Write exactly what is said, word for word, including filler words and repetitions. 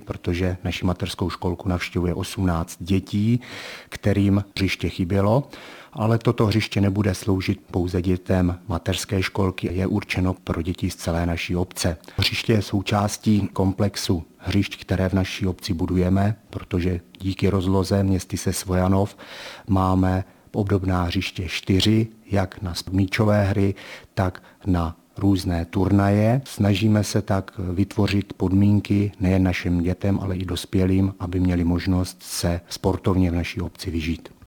protože naši mateřskou školku navštěvuje osmnáct dětí, kterým hřiště chybělo. Ale toto hřiště nebude sloužit pouze dětem mateřské školky, je určeno pro děti z celé naší obce. Hřiště je součástí komplexu hřišť, které v naší obci budujeme, protože díky rozloze městyse Svojanov máme obdobná hřiště čtyři, jak na míčové hry, tak na různé turnaje. Snažíme se tak vytvořit podmínky nejen našim dětem, ale i dospělým, aby měli možnost se sportovně v naší obci vyžít.